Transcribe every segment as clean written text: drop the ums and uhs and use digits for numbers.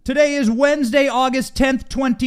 Today is Wednesday, August 10th,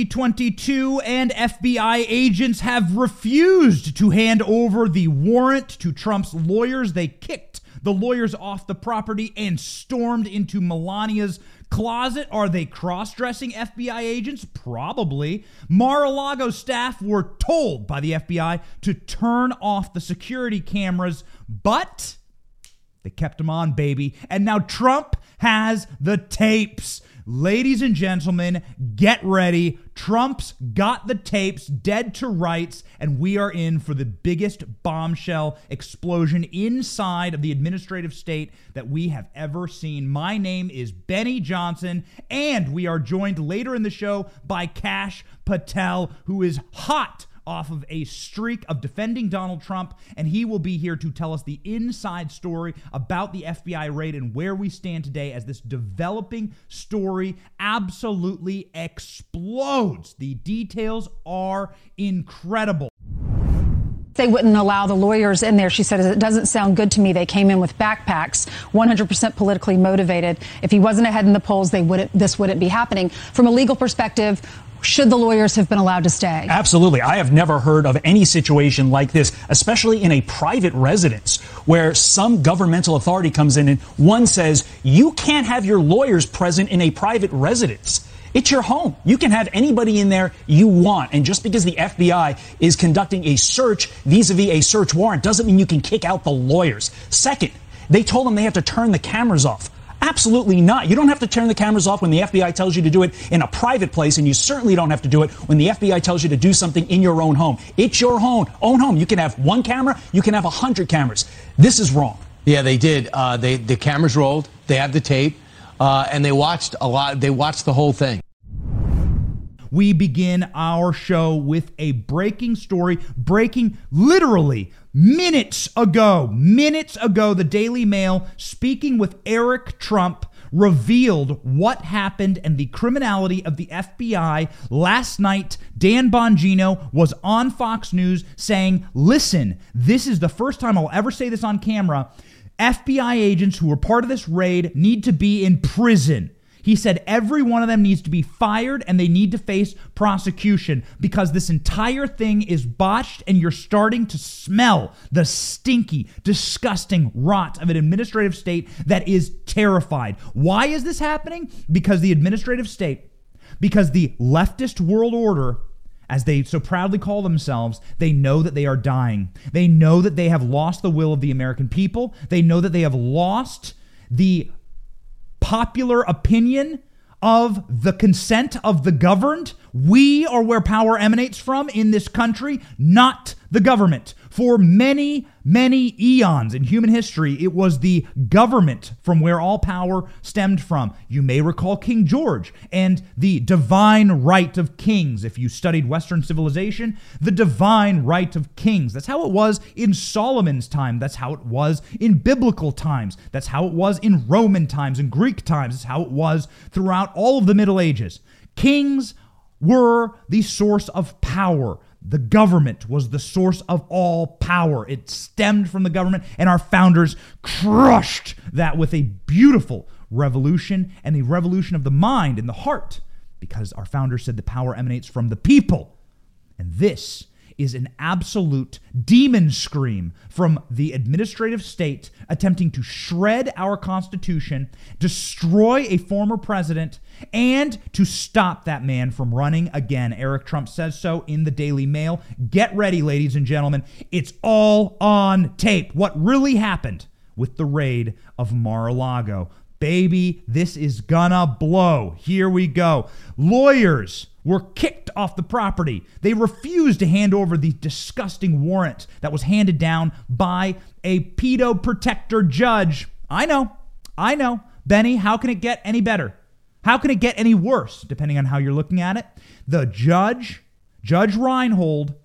2022, and FBI agents have refused to hand over the warrant to Trump's lawyers. They kicked the lawyers off the property and stormed into Melania's closet. Are they cross-dressing FBI agents? Probably. Mar-a-Lago staff were told by the FBI to turn off the security cameras, but they kept them on, baby. And now Trump has the tapes. Ladies and gentlemen, get ready. Trump's got the tapes dead to rights, and we are in for the biggest bombshell explosion inside of the administrative state that we have ever seen. My name is Benny Johnson, and we are joined later in the show by Kash Patel, who is hot off of a streak of defending Donald Trump, and he will be here to tell us the inside story about the FBI raid and where we stand today as this developing story absolutely explodes. The details are incredible. They wouldn't allow the lawyers in there. She said, it doesn't sound good to me. They came in with backpacks, 100% politically motivated. If he wasn't ahead in the polls, this wouldn't be happening. From a legal perspective, should the lawyers have been allowed to stay? Absolutely. I have never heard of any situation like this, especially in a private residence where some governmental authority comes in and one says, you can't have your lawyers present in a private residence. It's your home. You can have anybody in there you want. And just because the FBI is conducting a search vis-a-vis a search warrant doesn't mean you can kick out the lawyers. Second, they told them they have to turn the cameras off. Absolutely not. You don't have to turn the cameras off when the FBI tells you to do it in a private place, and you certainly don't have to do it when the FBI tells you to do something in your own home. It's your own home. You can have one camera. You can have 100 cameras. This is wrong. Yeah, they did. The cameras rolled. They have the tape, and they watched a lot. They watched the whole thing. We begin our show with a breaking story, breaking literally minutes ago, the Daily Mail, speaking with Eric Trump, revealed what happened and the criminality of the FBI. Last night, Dan Bongino was on Fox News saying, listen, this is the first time I'll ever say this on camera. FBI agents who were part of this raid need to be in prison. He said every one of them needs to be fired and they need to face prosecution because this entire thing is botched and you're starting to smell the stinky, disgusting rot of an administrative state that is terrified. Why is this happening? Because the administrative state, because the leftist world order, as they so proudly call themselves, they know that they are dying. They know that they have lost the will of the American people. They know that they have lost the popular opinion of the consent of the governed. We are where power emanates from in this country, not the government. For many, many eons in human history, it was the government from where all power stemmed from. You may recall King George and the divine right of kings. If you studied Western civilization, the divine right of kings. That's how it was in Solomon's time. That's how it was in biblical times. That's how it was in Roman times and Greek times. That's how it was throughout all of the Middle Ages. Kings were the source of power. The government was the source of all power. It stemmed from the government, and our founders crushed that with a beautiful revolution, and a revolution of the mind and the heart, because our founders said the power emanates from the people. And this is an absolute demon scream from the administrative state attempting to shred our Constitution, destroy a former president, and to stop that man from running again. Eric Trump says so in the Daily Mail. Get ready, ladies and gentlemen. It's all on tape. What really happened with the raid of Mar-a-Lago. Baby, this is gonna blow. Here we go. Lawyers were kicked off the property. They refused to hand over the disgusting warrant that was handed down by a pedo protector judge. I know. Benny, how can it get any better? How can it get any worse, depending on how you're looking at it? The Judge Reinhold,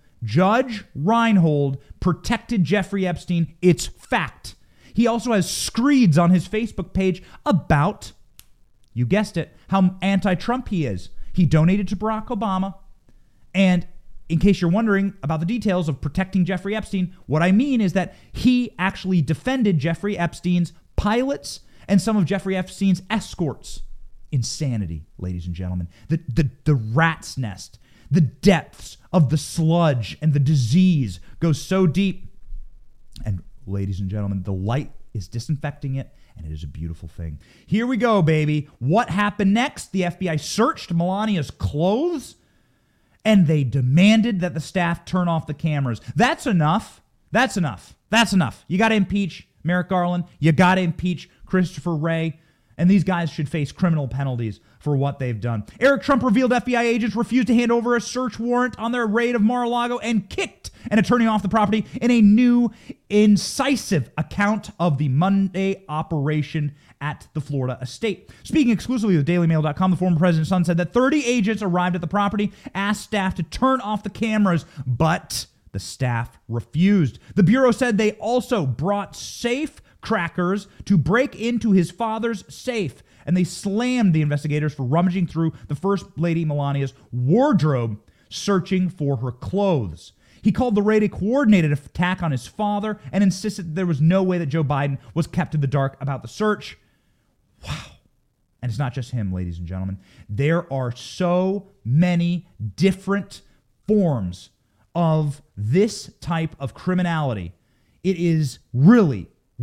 protected Jeffrey Epstein. It's fact. He also has screeds on his Facebook page about, you guessed it, how anti-Trump he is. He donated to Barack Obama. And in case you're wondering about the details of protecting Jeffrey Epstein, what I mean is that he actually defended Jeffrey Epstein's pilots and some of Jeffrey Epstein's escorts. insanity, ladies and gentlemen. The rat's nest, the depths of the sludge and the disease go so deep. And ladies and gentlemen, the light is disinfecting it, and it is a beautiful thing. Here we go, baby. What happened next? The FBI searched Melania's clothes, and they demanded that the staff turn off the cameras. That's enough. That's enough. That's enough. You got to impeach Merrick Garland. You got to impeach Christopher Wray. And these guys should face criminal penalties for what they've done. Eric Trump revealed FBI agents refused to hand over a search warrant on their raid of Mar-a-Lago and kicked an attorney off the property in a new, incisive account of the Monday operation at the Florida estate. Speaking exclusively with DailyMail.com, the former president's son said that 30 agents arrived at the property, asked staff to turn off the cameras, but the staff refused. The Bureau said they also brought safe crackers to break into his father's safe, and they slammed the investigators for rummaging through the First Lady Melania's wardrobe, searching for her clothes. He called the raid a coordinated attack on his father and insisted that there was no way that Joe Biden was kept in the dark about the search. Wow. And it's not just him, ladies and gentlemen. There are so many different forms of this type of criminality. It is really,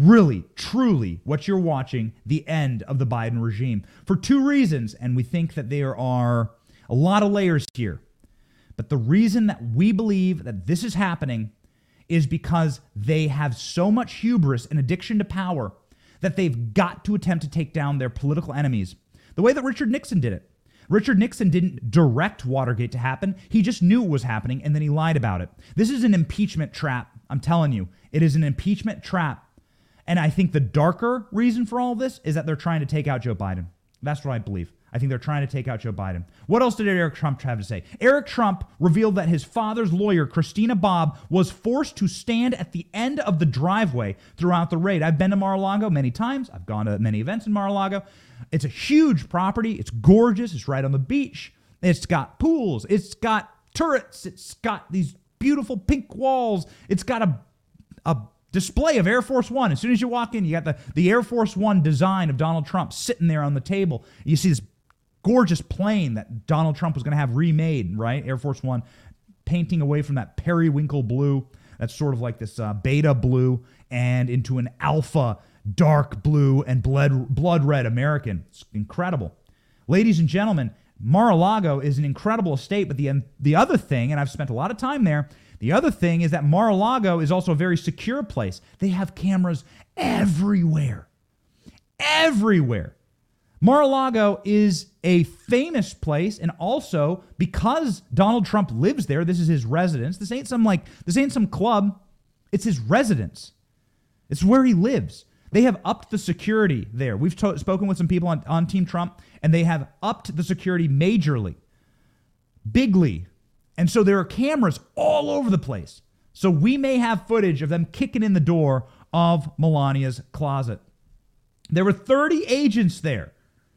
truly what you're watching, the end of the Biden regime, for two reasons. And we think that there are a lot of layers here. But the reason that we believe that this is happening is because they have so much hubris and addiction to power that they've got to attempt to take down their political enemies the way that Richard Nixon did it. Richard Nixon didn't direct Watergate to happen. He just knew it was happening, and then he lied about it. This is an impeachment trap. I'm telling you, it is an impeachment trap. And I think the darker reason for all this is that they're trying to take out Joe Biden. That's what I believe. I think they're trying to take out Joe Biden. What else did Eric Trump have to say? Eric Trump revealed that his father's lawyer, Christina Bobb, was forced to stand at the end of the driveway throughout the raid. I've been to Mar-a-Lago many times. I've gone to many events in Mar-a-Lago. It's a huge property. It's gorgeous. It's right on the beach. It's got pools. It's got turrets. It's got these beautiful pink walls. It's got a display of Air Force One. As soon as you walk in, you got the Air Force One design of Donald Trump sitting there on the table. You see this gorgeous plane that Donald Trump was going to have remade, right? Air Force One, painting away from that periwinkle blue. That's sort of like this beta blue and into an alpha dark blue and blood red American. It's incredible. Ladies and gentlemen, Mar-a-Lago is an incredible estate, but the other thing, and I've spent a lot of time there, the other thing is that Mar-a-Lago is also a very secure place. They have cameras everywhere. Everywhere. Mar-a-Lago is a famous place, and also because Donald Trump lives there, this is his residence. This ain't some club. It's his residence. It's where he lives. They have upped the security there. We've spoken with some people on Team Trump, and they have upped the security majorly, bigly. And so there are cameras all over the place. So we may have footage of them kicking in the door of Melania's closet. There were 30 agents there.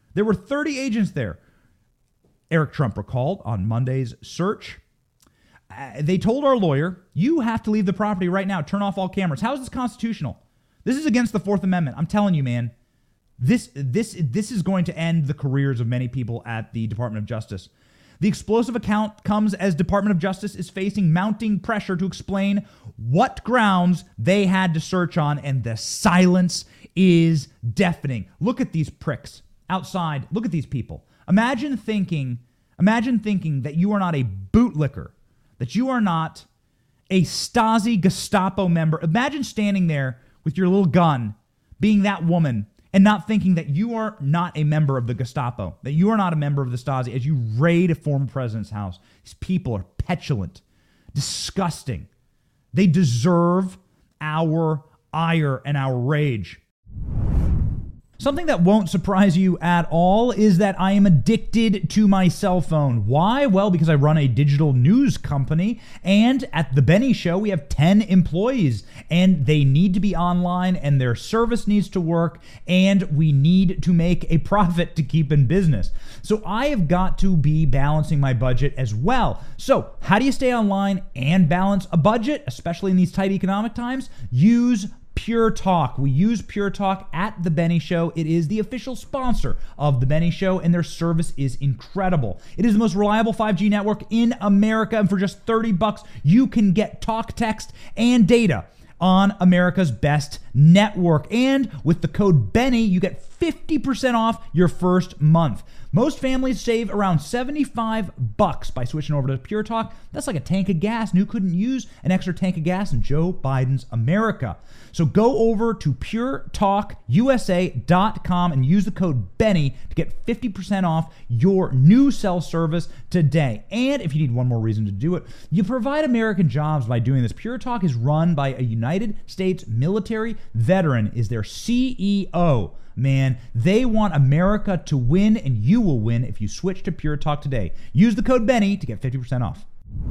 Eric Trump recalled on Monday's search. They told our lawyer, you have to leave the property right now. Turn off all cameras. How is this constitutional? This is against the Fourth Amendment. I'm telling you, man. This is going to end the careers of many people at the Department of Justice. The explosive account comes as Department of Justice is facing mounting pressure to explain what grounds they had to search on, and the silence is deafening. Look at these pricks outside. Look at these people. Imagine thinking that you are not a bootlicker, that you are not a Stasi Gestapo member. Imagine standing there with your little gun, being that woman, and not thinking that you are not a member of the Gestapo, that you are not a member of the Stasi as you raid a former president's house. These people are petulant, disgusting. They deserve our ire and our rage. Something that won't surprise you at all is that I am addicted to my cell phone. Why? Well, because I run a digital news company, and at The Benny Show, we have 10 employees, and they need to be online, and their service needs to work, and we need to make a profit to keep in business. So I have got to be balancing my budget as well. So how do you stay online and balance a budget, especially in these tight economic times? Use Pure Talk. We use Pure Talk at The Benny Show. It is the official sponsor of The Benny Show, and their service is incredible. It is the most reliable 5G network in America, and for just $30, you can get talk, text, and data on America's best network. And with the code Benny, you get 50% off your first month. Most families save around $75 by switching over to Pure Talk. That's like a tank of gas, and who couldn't use an extra tank of gas in Joe Biden's America? So go over to puretalkusa.com and use the code Benny to get 50% off your new cell service today. And if you need one more reason to do it, you provide American jobs by doing this. Pure Talk is run by a United States military veteran, is their CEO. Man, they want America to win, and you will win if you switch to Pure Talk today. Use the code Benny to get 50% off.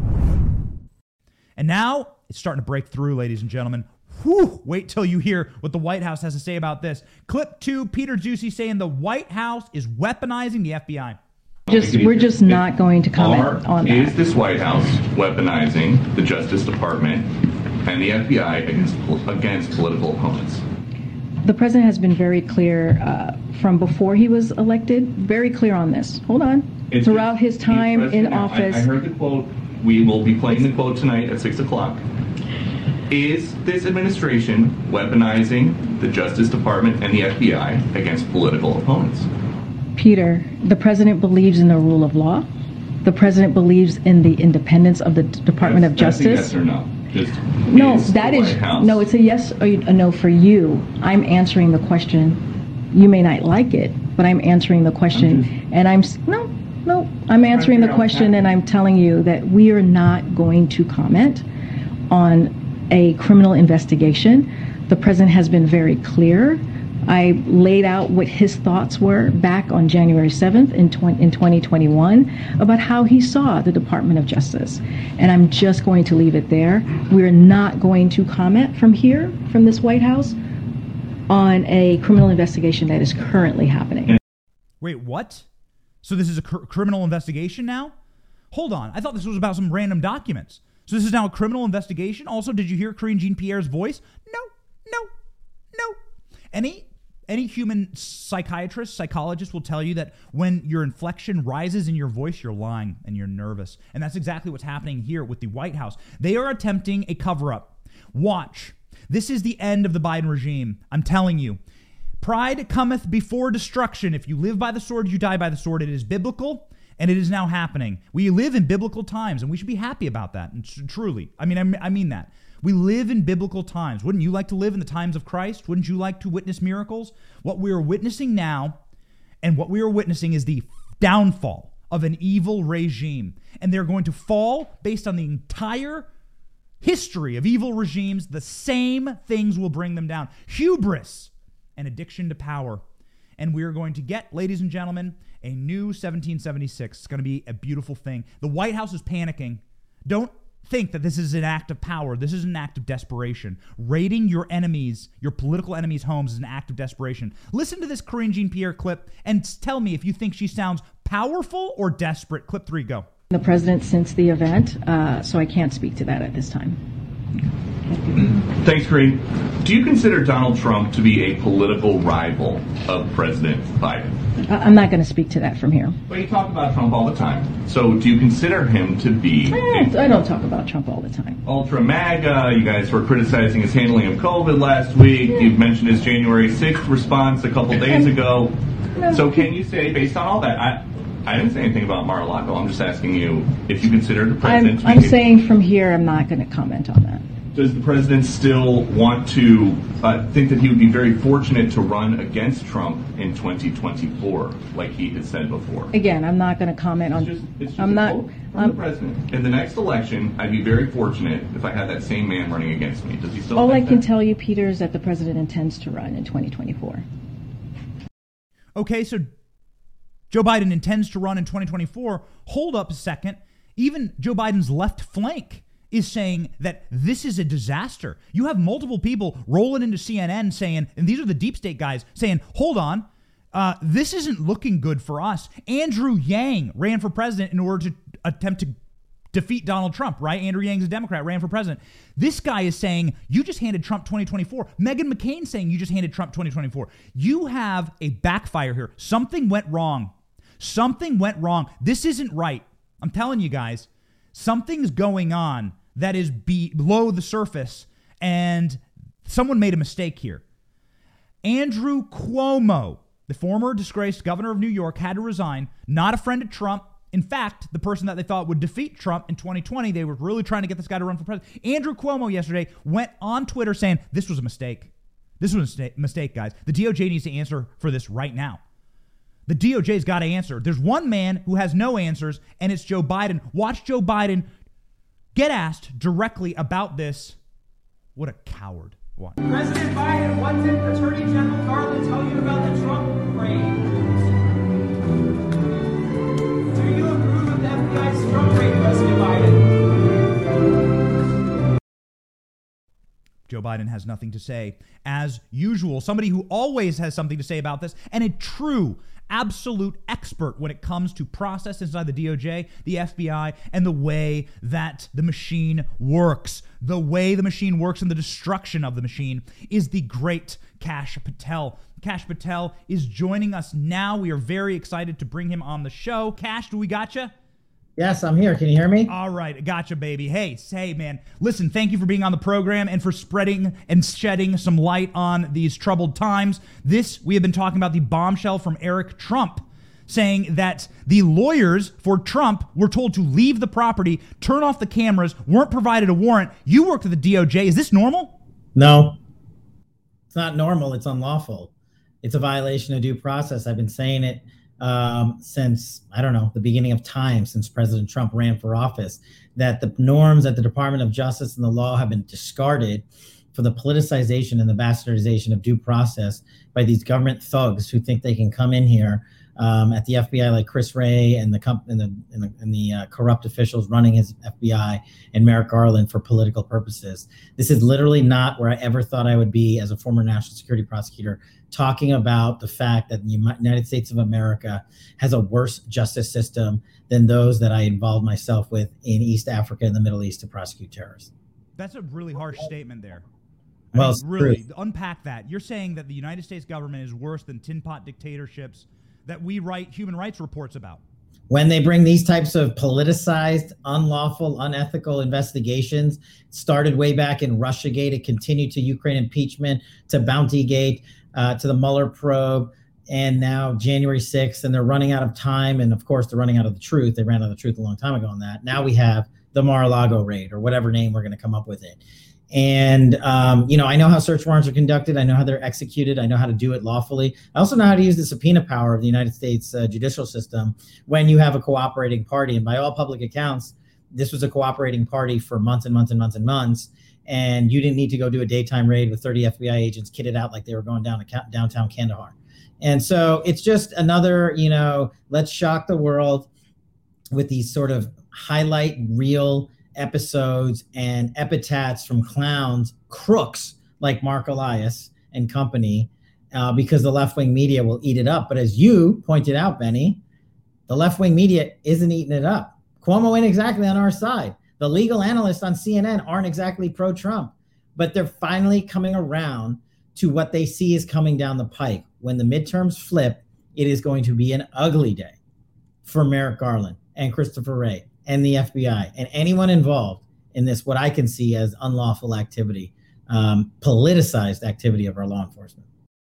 And now it's starting to break through, ladies and gentlemen. Whew, wait till you hear what the White House has to say about this. Clip 2, Peter Doocy saying the White House is weaponizing the FBI. We're just not going to comment on that. Is this White House weaponizing the Justice Department and the FBI against political opponents? The president has been very clear from before he was elected, very clear on this. Hold on. Throughout his time in office. I heard the quote. We will be playing the quote tonight at 6 o'clock. Is this administration weaponizing the Justice Department and the FBI against political opponents? Peter, the president believes in the rule of law. The president believes in the independence of the Department of Justice. That's a yes or no? No, that is no. It's a yes or a no for you. I'm answering the question. You may not like it, but I'm answering the question, I'm answering the question, and I'm telling you that we are not going to comment on a criminal investigation. The president has been very clear. I laid out what his thoughts were back on January 7th in 2021 about how he saw the Department of Justice. And I'm just going to leave it there. We're not going to comment from here, from this White House, on a criminal investigation that is currently happening. Wait, what? So this is a criminal investigation now? Hold on. I thought this was about some random documents. So this is now a criminal investigation? Also, did you hear Karine Jean-Pierre's voice? No. Any human psychiatrist, psychologist will tell you that when your inflection rises in your voice, you're lying and you're nervous. And that's exactly what's happening here with the White House. They are attempting a cover-up. Watch. This is the end of the Biden regime. I'm telling you. Pride cometh before destruction. If you live by the sword, you die by the sword. It is biblical, and it is now happening. We live in biblical times, and we should be happy about that. And truly. I mean that. We live in biblical times. Wouldn't you like to live in the times of Christ? Wouldn't you like to witness miracles? What we are witnessing now, and what we are witnessing is the downfall of an evil regime. And they're going to fall based on the entire history of evil regimes. The same things will bring them down. Hubris and addiction to power. And we're going to get, ladies and gentlemen, a new 1776. It's going to be a beautiful thing. The White House is panicking. Don't think that this is an act of power. This is an act of desperation. Raiding your enemies, your political enemies' homes is an act of desperation. Listen to this Karine Jean-Pierre clip and tell me if you think she sounds powerful or desperate. Clip 3, go. The president since the event, so I can't speak to that at this time. Thanks, Karine. Do you consider Donald Trump to be a political rival of President Biden? I'm not going to speak to that from here. Well, you talk about Trump all the time. So do you consider him to be... I don't talk about Trump all the time. Ultra MAGA. You guys were criticizing his handling of COVID last week. Yeah. You've mentioned his January 6th response a couple days ago. No. So can you say, based on all that... I didn't say anything about Mar-a-Lago. I'm just asking you if you consider the president... I'm saying from here I'm not going to comment on that. Does the president still want to think that he would be very fortunate to run against Trump in 2024, like he has said before? Again, I'm not going to comment on... It's just the president. In the next election, I'd be very fortunate if I had that same man running against me. Does he still All I can that? tell you, Peter, is that the president intends to run in 2024. Okay, so Joe Biden intends to run in 2024. Hold up a second. Even Joe Biden's left flank is saying that this is a disaster. You have multiple people rolling into CNN saying, and these are the deep state guys, saying, hold on, this isn't looking good for us. Andrew Yang ran for president in order to attempt to defeat Donald Trump, right? Andrew Yang's a Democrat, ran for president. This guy is saying, you just handed Trump 2024. Meghan McCain saying, you just handed Trump 2024. You have a backfire here. Something went wrong. Something went wrong. This isn't right. I'm telling you guys, something's going on that is below the surface, and someone made a mistake here. Andrew Cuomo, the former disgraced governor of New York, had to resign, not a friend of Trump. In fact, the person that they thought would defeat Trump in 2020, they were really trying to get this guy to run for president. Andrew Cuomo yesterday went on Twitter saying, this was a mistake. This was a mistake, guys. The DOJ needs to answer for this right now. The DOJ's got to answer. There's one man who has no answers, and it's Joe Biden. Watch Joe Biden get asked directly about this. What a coward. What? President Biden, what did Attorney General Garland tell you about the Trump raid? Do you approve of the FBI's Trump raid, President Biden? Joe Biden has nothing to say. As usual, somebody who always has something to say about this, and a true, absolute expert when it comes to process inside the DOJ, the FBI, and the way that the machine works. The way the machine works and the destruction of the machine is the great Kash Patel. Kash Patel is joining us now. We are very excited to bring him on the show. Kash, do we gotcha? Yes, I'm here. Can you hear me? All right. Gotcha, baby. Hey, man. Listen, thank you for being on the program and for spreading and shedding some light on these troubled times. We have been talking about the bombshell from Eric Trump, saying that the lawyers for Trump were told to leave the property, turn off the cameras, weren't provided a warrant. You worked at the DOJ. Is this normal? No. It's not normal. It's unlawful. It's a violation of due process. I've been saying it since, I don't know, the beginning of time, since President Trump ran for office, that the norms at the Department of Justice and the law have been discarded for the politicization and the bastardization of due process by these government thugs who think they can come in here at the FBI, like Chris Wray and the corrupt officials running his FBI and Merrick Garland for political purposes. This is literally not where I ever thought I would be as a former national security prosecutor, talking about the fact that the United States of America has a worse justice system than those that I involved myself with in East Africa and the Middle East to prosecute terrorists. That's a really harsh statement there. Well, really, unpack that. You're saying that the United States government is worse than tin pot dictatorships that we write human rights reports about. When they bring these types of politicized, unlawful, unethical investigations, started way back in Russiagate, it continued to Ukraine impeachment, to Bountygate, to the Mueller probe, and now January 6th, and they're running out of time. And of course, they're running out of the truth. They ran out of the truth a long time ago on that. Now we have the Mar-a-Lago raid, or whatever name we're going to come up with it. And, I know how search warrants are conducted. I know how they're executed. I know how to do it lawfully. I also know how to use the subpoena power of the United States judicial system when you have a cooperating party. And by all public accounts, this was a cooperating party for months and months and months and months. And you didn't need to go do a daytime raid with 30 FBI agents kitted out like they were going down to downtown Kandahar. And so it's just another, let's shock the world with these sort of highlight reel episodes and epithets from clowns, crooks like Mark Elias and company, because the left-wing media will eat it up. But as you pointed out, Benny, the left-wing media isn't eating it up. Cuomo ain't exactly on our side. The legal analysts on CNN aren't exactly pro-Trump, but they're finally coming around to what they see is coming down the pike. When the midterms flip, it is going to be an ugly day for Merrick Garland and Christopher Wray and the FBI and anyone involved in this, what I can see as unlawful activity, politicized activity of our law enforcement.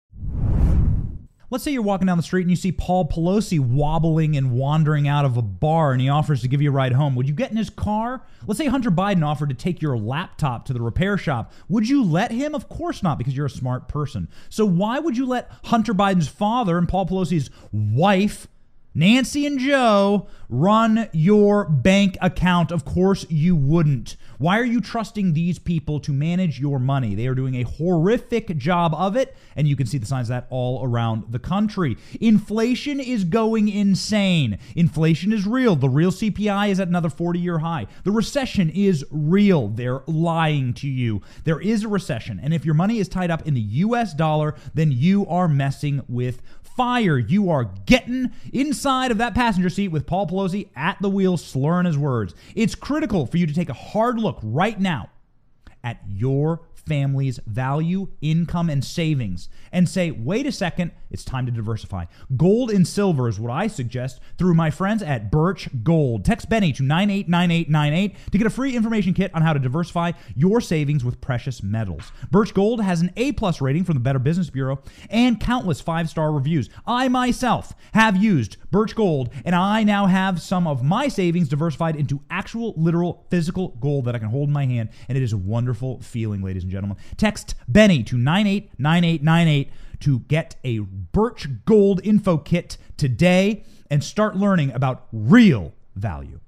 Let's say you're walking down the street and you see Paul Pelosi wobbling and wandering out of a bar and he offers to give you a ride home. Would you get in his car? Let's say Hunter Biden offered to take your laptop to the repair shop. Would you let him? Of course not, because you're a smart person. So why would you let Hunter Biden's father and Paul Pelosi's wife, Nancy and Joe, run your bank account? Of course you wouldn't. Why are you trusting these people to manage your money? They are doing a horrific job of it, and you can see the signs of that all around the country. Inflation is going insane. Inflation is real. The real CPI is at another 40-year high. The recession is real. They're lying to you. There is a recession, and if your money is tied up in the U.S. dollar, then you are messing with fire. You are getting in inside of that passenger seat with Paul Pelosi at the wheel slurring his words. It's critical for you to take a hard look right now at your family's value, income, and savings and say, wait a second, it's time to diversify. Gold and silver is what I suggest through my friends at Birch Gold. Text Benny to 989898 to get a free information kit on how to diversify your savings with precious metals. Birch Gold has an A+ rating from the Better Business Bureau and countless 5-star reviews. I myself have used Birch Gold, and I now have some of my savings diversified into actual, literal, physical gold that I can hold in my hand, and it is a wonderful feeling, ladies and gentlemen. Text Benny to 989898 to get a Birch Gold info kit today and start learning about real value.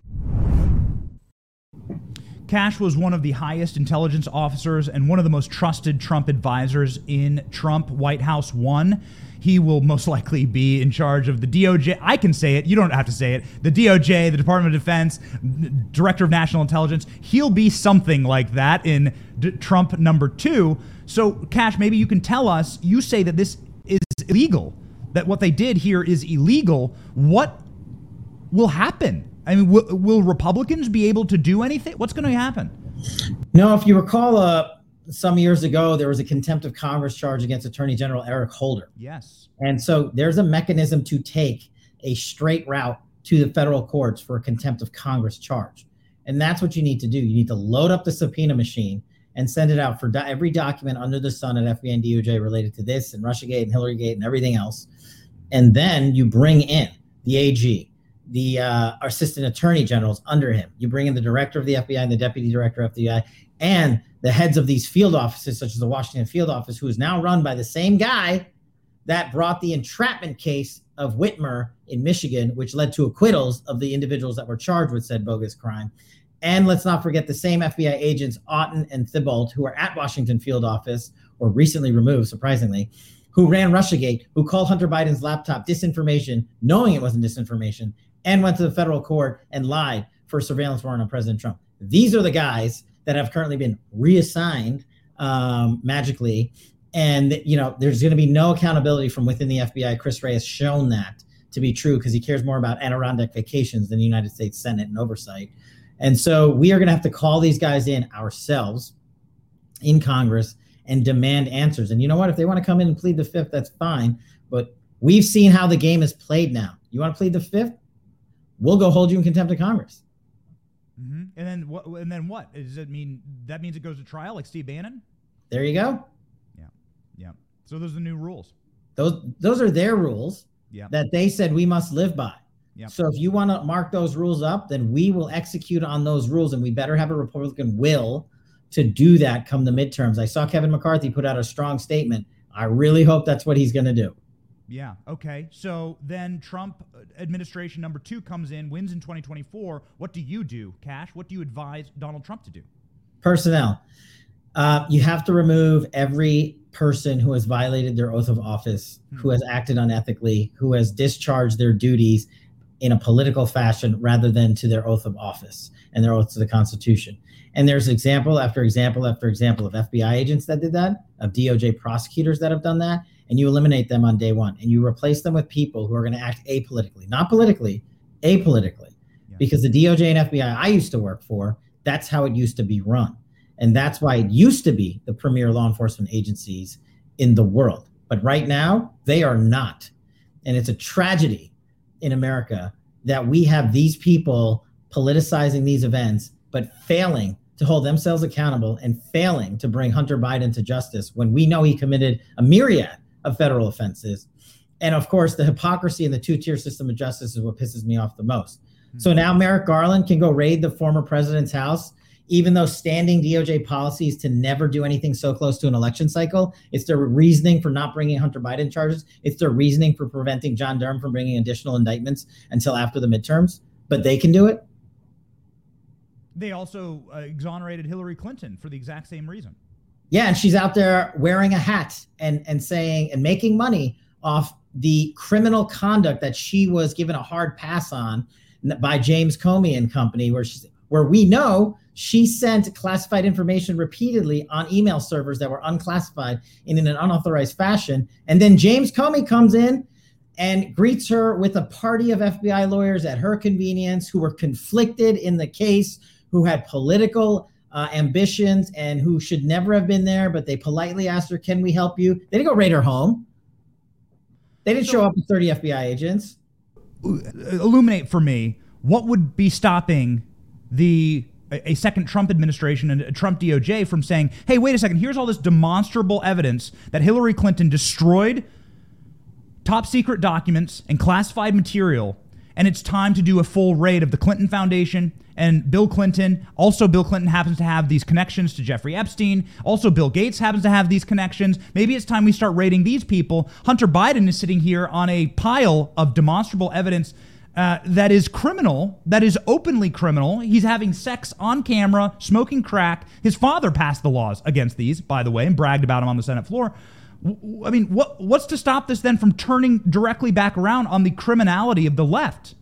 Cash was one of the highest intelligence officers and one of the most trusted Trump advisors in Trump White House 1. He will most likely be in charge of the DOJ. I can say it. You don't have to say it. The DOJ, the Department of Defense, Director of National Intelligence. He'll be something like that in Trump number 2. So, Cash, maybe you can tell us, you say that this is illegal, that what they did here is illegal. What will happen? I mean, will Republicans be able to do anything? What's going to happen? No, if you recall, some years ago, there was a contempt of Congress charge against Attorney General Eric Holder. Yes. And so there's a mechanism to take a straight route to the federal courts for a contempt of Congress charge. And that's what you need to do. You need to load up the subpoena machine and send it out for every document under the sun at FBI and DOJ related to this and Russiagate and Hillarygate and everything else. And then you bring in the AG, the assistant attorney generals under him. You bring in the director of the FBI and the deputy director of the FBI and the heads of these field offices, such as the Washington field office, who is now run by the same guy that brought the entrapment case of Whitmer in Michigan, which led to acquittals of the individuals that were charged with said bogus crime. And let's not forget the same FBI agents, Auten and Thibault, who are at Washington field office, or recently removed, surprisingly, who ran Russiagate, who called Hunter Biden's laptop disinformation, knowing it wasn't disinformation, and went to the federal court and lied for a surveillance warrant on President Trump. These are the guys that have currently been reassigned magically. And, you know, there's going to be no accountability from within the FBI. Chris Wray has shown that to be true because he cares more about Adirondack vacations than the United States Senate and oversight. And so we are going to have to call these guys in ourselves in Congress and demand answers. And you know what? If they want to come in and plead the fifth, that's fine. But we've seen how the game is played now. You want to plead the fifth? We'll go hold you in contempt of Congress. Mm-hmm. And then what? And then what? Does it mean that means it goes to trial, like Steve Bannon? There you go. Yeah. So those are the new rules. Those are their rules. Yeah. That they said we must live by. Yeah. So if you want to mark those rules up, then we will execute on those rules, and we better have a Republican will to do that come the midterms. I saw Kevin McCarthy put out a strong statement. I really hope that's what he's going to do. Yeah. Okay. So then Trump administration number 2 comes in, wins in 2024. What do you do, Cash? What do you advise Donald Trump to do? Personnel. You have to remove every person who has violated their oath of office, who has acted unethically, who has discharged their duties in a political fashion rather than to their oath of office and their oath to the Constitution. And there's example after example after example of FBI agents that did that, of DOJ prosecutors that have done that, and you eliminate them on day one, and you replace them with people who are going to act apolitically, not politically, apolitically. Yeah. Because the DOJ and FBI I used to work for, that's how it used to be run. And that's why it used to be the premier law enforcement agencies in the world. But right now, they are not. And it's a tragedy in America that we have these people politicizing these events, but failing to hold themselves accountable and failing to bring Hunter Biden to justice when we know he committed a myriad of federal offenses. And of course, the hypocrisy in the two-tier system of justice is what pisses me off the most. Mm-hmm. So now Merrick Garland can go raid the former president's house, even though standing DOJ policy is to never do anything so close to an election cycle. It's their reasoning for not bringing Hunter Biden charges. It's their reasoning for preventing John Durham from bringing additional indictments until after the midterms. But they can do it. They also exonerated Hillary Clinton for the exact same reason. Yeah, and she's out there wearing a hat and saying and making money off the criminal conduct that she was given a hard pass on by James Comey and company, where we know she sent classified information repeatedly on email servers that were unclassified in an unauthorized fashion. And then James Comey comes in and greets her with a party of FBI lawyers at her convenience who were conflicted in the case, who had political ambitions and who should never have been there, but they politely asked her, can we help you? They didn't go raid her home. They didn't show up with 30 FBI agents. Illuminate for me, what would be stopping a second Trump administration and a Trump DOJ from saying, hey, wait a second, here's all this demonstrable evidence that Hillary Clinton destroyed top secret documents and classified material, and it's time to do a full raid of the Clinton Foundation and Bill Clinton. Also, Bill Clinton happens to have these connections to Jeffrey Epstein. Also, Bill Gates happens to have these connections. Maybe it's time we start raiding these people. Hunter Biden is sitting here on a pile of demonstrable evidence that is criminal, that is openly criminal. He's having sex on camera, smoking crack. His father passed the laws against these, by the way, and bragged about them on the Senate floor. I mean, what's to stop this then from turning directly back around on the criminality of the left?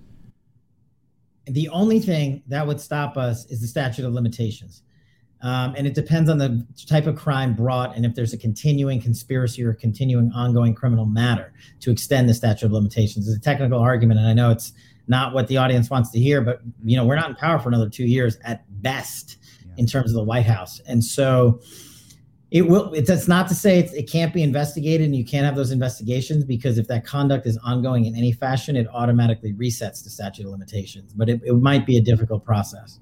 The only thing that would stop us is the statute of limitations. And it depends on the type of crime brought and if there's a continuing conspiracy or a continuing ongoing criminal matter to extend the statute of limitations. It's a technical argument, and I know it's not what the audience wants to hear, but we're not in power for another 2 years at best in terms of the White House. And so that's not to say it can't be investigated and you can't have those investigations, because if that conduct is ongoing in any fashion, it automatically resets the statute of limitations. But it might be a difficult process.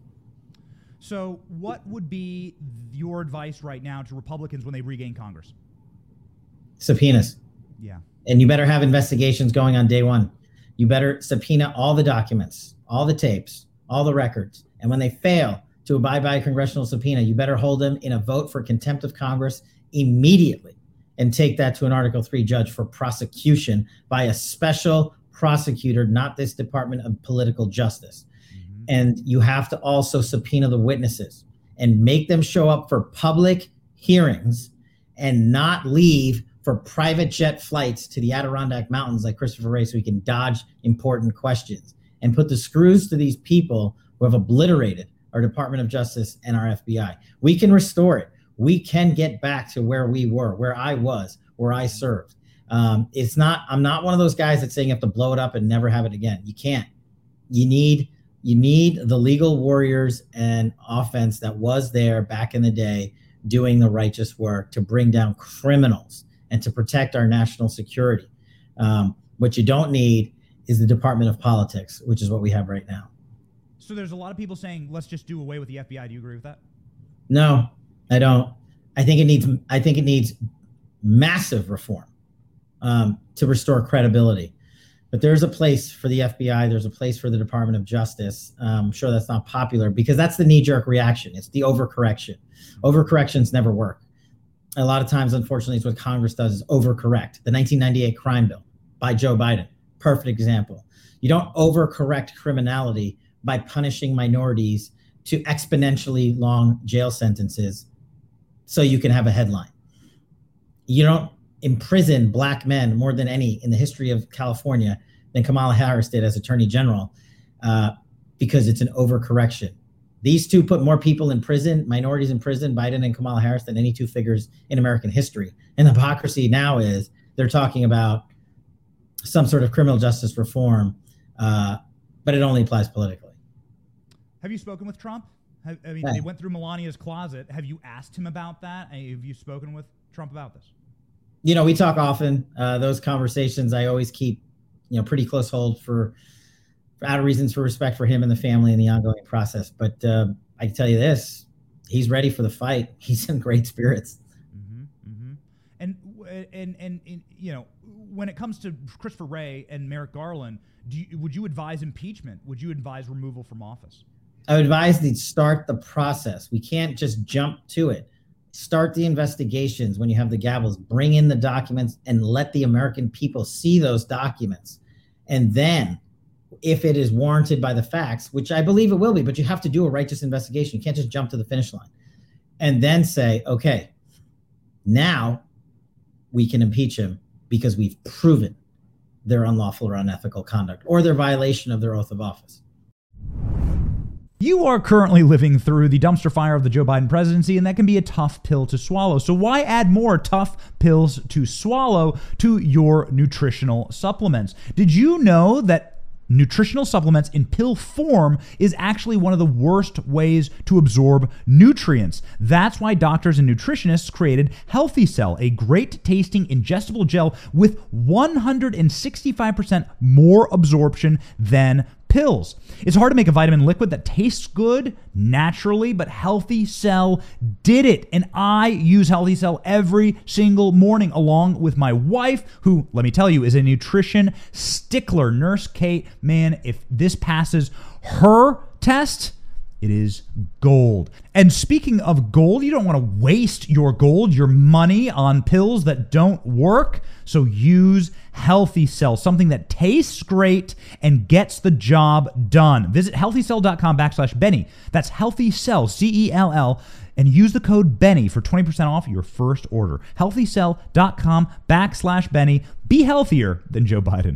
So what would be your advice right now to Republicans when they regain Congress? Subpoenas. Yeah. And you better have investigations going on day one. You better subpoena all the documents, all the tapes, all the records. And when they fail to abide by a congressional subpoena, you better hold them in a vote for contempt of Congress immediately and take that to an Article 3 judge for prosecution by a special prosecutor, not this Department of Political Justice. Mm-hmm. And you have to also subpoena the witnesses and make them show up for public hearings and not leave for private jet flights to the Adirondack Mountains like Christopher Wray so he can dodge important questions, and put the screws to these people who have obliterated our Department of Justice and our FBI. We can restore it. We can get back to where we were, where I was, where I served. I'm not one of those guys that's saying you have to blow it up and never have it again. You can't. You need the legal warriors and offense that was there back in the day doing the righteous work to bring down criminals and to protect our national security. What you don't need is the Department of Politics, which is what we have right now. So there's a lot of people saying, let's just do away with the FBI. Do you agree with that? No, I don't. I think it needs massive reform to restore credibility. But there's a place for the FBI. There's a place for the Department of Justice. I'm sure that's not popular because that's the knee-jerk reaction. It's the overcorrection. Overcorrections never work. A lot of times, unfortunately, it's what Congress does is overcorrect. The 1998 crime bill by Joe Biden, perfect example. You don't overcorrect criminality by punishing minorities to exponentially long jail sentences so you can have a headline. You don't imprison black men more than any in the history of California than Kamala Harris did as Attorney General because it's an overcorrection. These two put more people in prison, minorities in prison, Biden and Kamala Harris, than any two figures in American history. And the hypocrisy now is they're talking about some sort of criminal justice reform, but it only applies politically. Have you spoken with Trump? They went through Melania's closet. Have you asked him about that? Have you spoken with Trump about this? We talk often. Those conversations I always keep, pretty close hold for out of reasons for respect for him and the family and the ongoing process. But I can tell you this, he's ready for the fight. He's in great spirits. Mm-hmm, mm-hmm. And when it comes to Christopher Wray and Merrick Garland, would you advise impeachment? Would you advise removal from office? I would advise to start the process. We can't just jump to it. Start the investigations when you have the gavels. Bring in the documents and let the American people see those documents. And then, if it is warranted by the facts, which I believe it will be, but you have to do a righteous investigation. You can't just jump to the finish line. And then say, okay, now we can impeach him because we've proven their unlawful or unethical conduct or their violation of their oath of office. You are currently living through the dumpster fire of the Joe Biden presidency, and that can be a tough pill to swallow. So why add more tough pills to swallow to your nutritional supplements? Did you know that nutritional supplements in pill form is actually one of the worst ways to absorb nutrients? That's why doctors and nutritionists created Healthy Cell, a great tasting ingestible gel with 165% more absorption than pills. It's hard to make a vitamin liquid that tastes good naturally, but Healthy Cell did it. And I use Healthy Cell every single morning along with my wife, who, let me tell you, is a nutrition stickler. Nurse Kate, man, if this passes her test, it is gold. And speaking of gold, you don't want to waste your gold, your money on pills that don't work. So use Healthy Cell, something that tastes great and gets the job done. Visit healthycell.com/Benny. That's HealthyCell, CELL, and use the code Benny for 20% off your first order. healthycell.com/Benny. Be healthier than Joe Biden.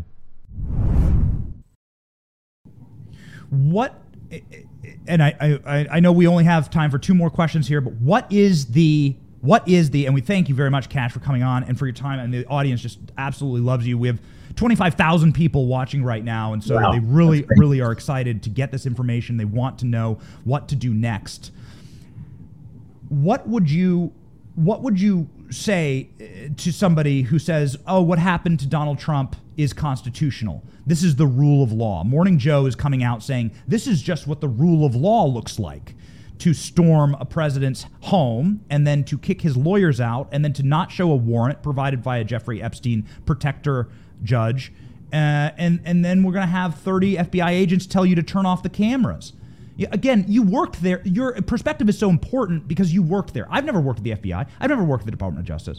What... And I know we only have time for 2 more questions here, but what is the, and we thank you very much, Cash, for coming on and for your time, and the audience just absolutely loves you. We have 25,000 people watching right now, and so they really are excited to get this information. They want to know what to do next. What would you say to somebody who says, oh, what happened to Donald Trump is constitutional? This is the rule of law. Morning Joe is coming out saying this is just what the rule of law looks like, to storm a president's home and then to kick his lawyers out and then to not show a warrant provided by a Jeffrey Epstein protector judge. And then we're going to have 30 FBI agents tell you to turn off the cameras. Again, you worked there. Your perspective is so important because you worked there. I've never worked at the FBI. I've never worked at the Department of Justice.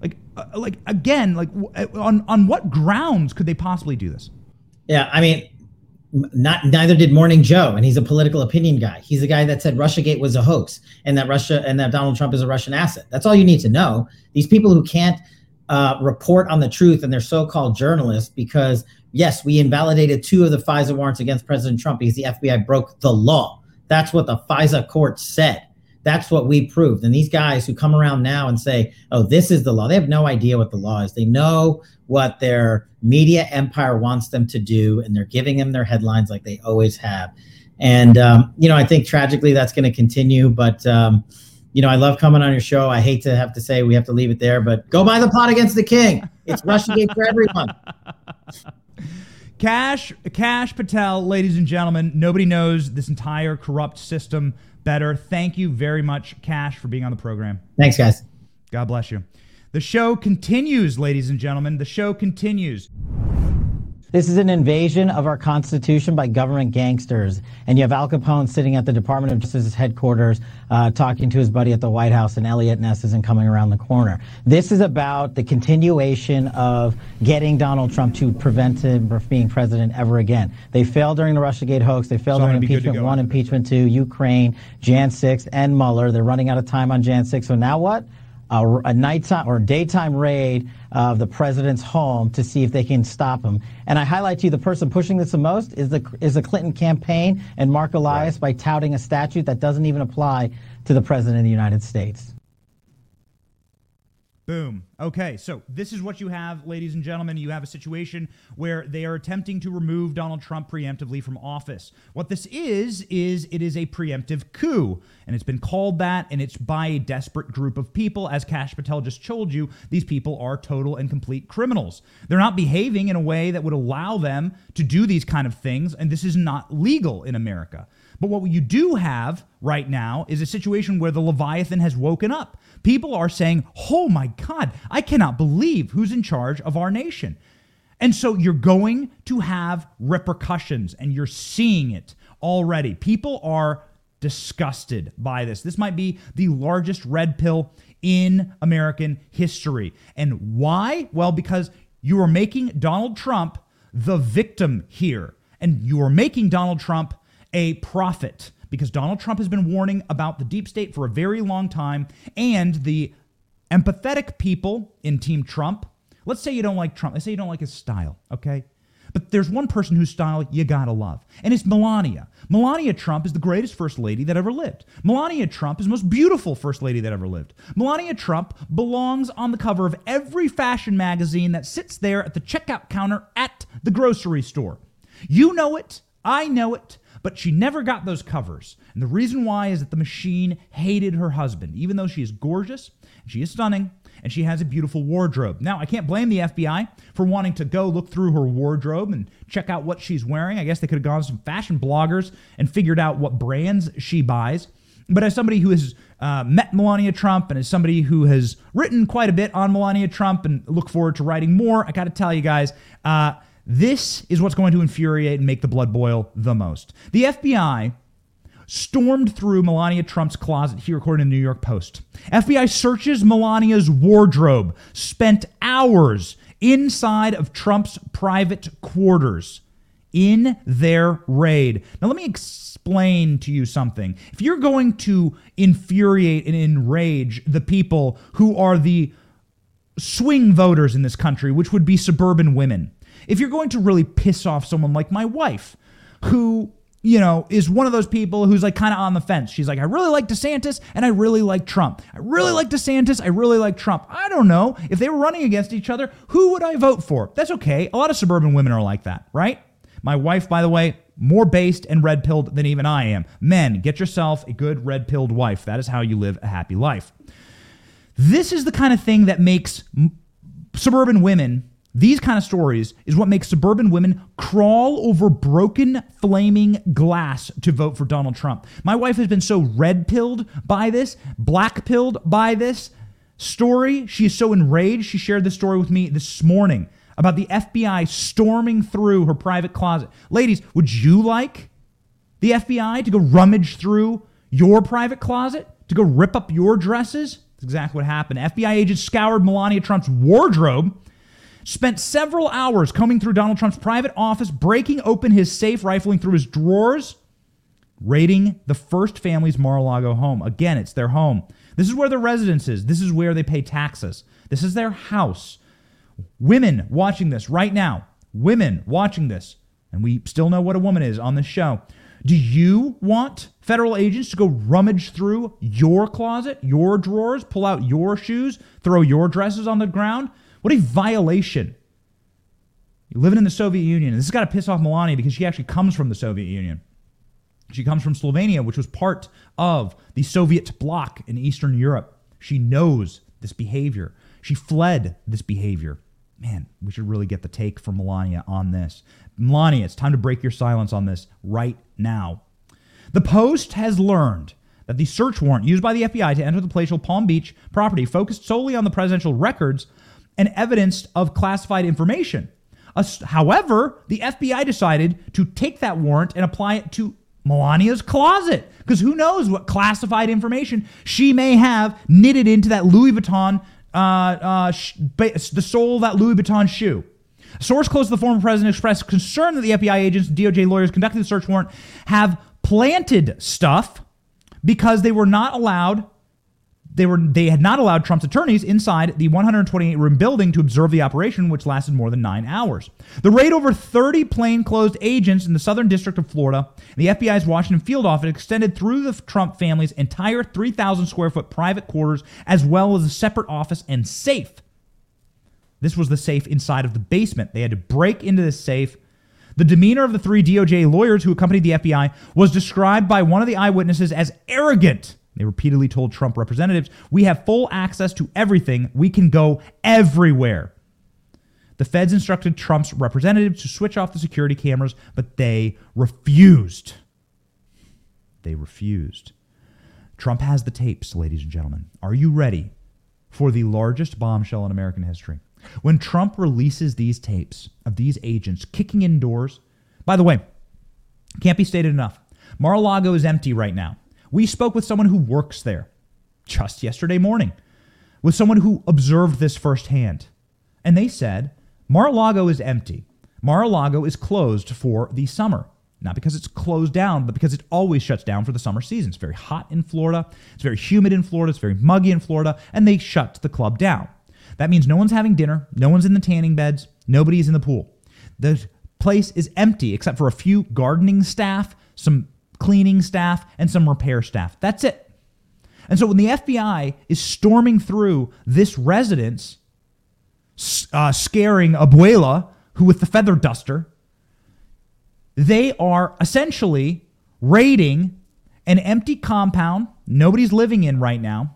On what grounds could they possibly do this? Yeah, I mean, neither did Morning Joe, and he's a political opinion guy. He's the guy that said Russiagate was a hoax and that Donald Trump is a Russian asset. That's all you need to know. These people who can't report on the truth, and they're so-called journalists, because yes, we invalidated 2 of the FISA warrants against President Trump because the FBI broke the law. That's what the FISA court said. That's what we proved. And these guys who come around now and say, oh, this is the law, they have no idea what the law is. They know what their media empire wants them to do, and they're giving them their headlines like they always have. And, I think tragically that's going to continue. But, I love coming on your show. I hate to have to say we have to leave it there, but go buy the plot against the king. It's Russiagate for everyone. Kash Patel, ladies and gentlemen, nobody knows this entire corrupt system better. Thank you very much, Kash, for being on the program. Thanks, guys. God bless you. The show continues, ladies and gentlemen. The show continues. This is an invasion of our Constitution by government gangsters. And you have Al Capone sitting at the Department of Justice's headquarters talking to his buddy at the White House, and Eliot Ness isn't coming around the corner. This is about the continuation of getting Donald Trump to prevent him from being president ever again. They failed during the Russiagate hoax. They failed during impeachment 1, impeachment 2, Ukraine, Jan 6, and Mueller. They're running out of time on Jan 6. So now what? A nighttime or daytime raid of the president's home to see if they can stop him. And I highlight to you the person pushing this the most is the Clinton campaign and Mark Elias by touting a statute that doesn't even apply to the president of the United States. Boom. Okay, so this is what you have, ladies and gentlemen. You have a situation where they are attempting to remove Donald Trump preemptively from office. What this is it is a preemptive coup, and it's been called that, and it's by a desperate group of people. As Kash Patel just told you, these people are total and complete criminals. They're not behaving in a way that would allow them to do these kind of things, and this is not legal in America. But what you do have right now is a situation where the Leviathan has woken up. People are saying, oh my God, I cannot believe who's in charge of our nation. And so you're going to have repercussions, and you're seeing it already. People are disgusted by this. This might be the largest red pill in American history. And why? Well, because you are making Donald Trump the victim here. And you are making Donald Trump a prophet, because Donald Trump has been warning about the deep state for a very long time, and the empathetic people in Team Trump, let's say you don't like Trump, let's say you don't like his style, okay? But there's one person whose style you gotta love, and it's Melania. Melania Trump is the greatest first lady that ever lived. Melania Trump is the most beautiful first lady that ever lived. Melania Trump belongs on the cover of every fashion magazine that sits there at the checkout counter at the grocery store. You know it, I know it, but she never got those covers. And the reason why is that the machine hated her husband, even though she is gorgeous, she is stunning, and she has a beautiful wardrobe. Now, I can't blame the FBI for wanting to go look through her wardrobe and check out what she's wearing. I guess they could have gone to some fashion bloggers and figured out what brands she buys. But as somebody who has met Melania Trump and as somebody who has written quite a bit on Melania Trump and look forward to writing more, I got to tell you guys, this is what's going to infuriate and make the blood boil the most. The FBI stormed through Melania Trump's closet here, according to the New York Post. FBI searches Melania's wardrobe, spent hours inside of Trump's private quarters in their raid. Now, let me explain to you something. If you're going to infuriate and enrage the people who are the swing voters in this country, which would be suburban women, if you're going to really piss off someone like my wife, who, you know, is one of those people who's like kind of on the fence. She's like, I really like DeSantis and I really like Trump. I really like DeSantis. I really like Trump. I don't know. If they were running against each other, who would I vote for? That's okay. A lot of suburban women are like that, right? My wife, by the way, more based and red-pilled than even I am. Men, get yourself a good red-pilled wife. That is how you live a happy life. This is the kind of thing that makes suburban women, these kind of stories, is what makes suburban women crawl over broken, flaming glass to vote for Donald Trump. My wife has been so red-pilled by this, black-pilled by this story. She is so enraged. She shared this story with me this morning about the FBI storming through her private closet. Ladies, would you like the FBI to go rummage through your private closet, to go rip up your dresses? That's exactly what happened. FBI agents scoured Melania Trump's wardrobe, spent several hours combing through Donald Trump's private office, breaking open his safe, rifling through his drawers, raiding the First Family's Mar-a-Lago home. Again, it's their home. This is where their residence is. This is where they pay taxes. This is their house. Women watching this right now, women watching this, and we still know what a woman is on this show. Do you want federal agents to go rummage through your closet, your drawers, pull out your shoes, throw your dresses on the ground? What a violation. You're living in the Soviet Union. And this has got to piss off Melania because she actually comes from the Soviet Union. She comes from Slovenia, which was part of the Soviet bloc in Eastern Europe. She knows this behavior. She fled this behavior. Man, we should really get the take from Melania on this. Melania, it's time to break your silence on this right now. The Post has learned that the search warrant used by the FBI to enter the palatial Palm Beach property focused solely on the presidential records and evidence of classified information. However, the FBI decided to take that warrant and apply it to Melania's closet, because who knows what classified information she may have knitted into that Louis Vuitton, the sole of that Louis Vuitton shoe. A source close to the former president expressed concern that the FBI agents and DOJ lawyers conducting the search warrant have planted stuff because they were not allowed. They had not allowed Trump's attorneys inside the 128-room building to observe the operation, which lasted more than 9 hours. The raid over 30 plainclothes agents in the Southern District of Florida and the FBI's Washington field office extended through the Trump family's entire 3,000-square-foot private quarters, as well as a separate office and safe. This was the safe inside of the basement. They had to break into this safe. The demeanor of the 3 DOJ lawyers who accompanied the FBI was described by one of the eyewitnesses as arrogant. They repeatedly told Trump representatives, "We have full access to everything. We can go everywhere." The feds instructed Trump's representatives to switch off the security cameras, but they refused. They refused. Trump has the tapes, ladies and gentlemen. Are you ready for the largest bombshell in American history? When Trump releases these tapes of these agents kicking in doors, by the way, can't be stated enough, Mar-a-Lago is empty right now. We spoke with someone who works there just yesterday morning, with someone who observed this firsthand. And they said, Mar-a-Lago is empty. Mar-a-Lago is closed for the summer. Not because it's closed down, but because it always shuts down for the summer season. It's very hot in Florida. It's very humid in Florida. It's very muggy in Florida. And they shut the club down. That means no one's having dinner. No one's in the tanning beds. Nobody's in the pool. The place is empty except for a few gardening staff, some cleaning staff, and some repair staff. That's it. And so when the FBI is storming through this residence, scaring Abuela, who with the feather duster, they are essentially raiding an empty compound nobody's living in right now.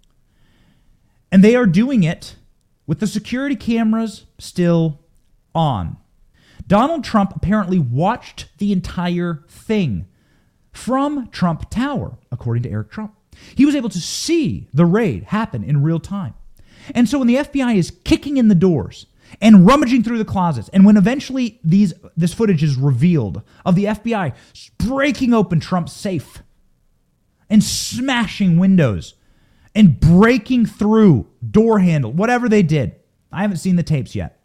And they are doing it with the security cameras still on. Donald Trump apparently watched the entire thing from Trump Tower, according to Eric Trump. He was able to see the raid happen in real time. And so when the FBI is kicking in the doors and rummaging through the closets, and when eventually this footage is revealed of the FBI breaking open Trump's safe and smashing windows and breaking through door handle, whatever they did. I haven't seen the tapes yet.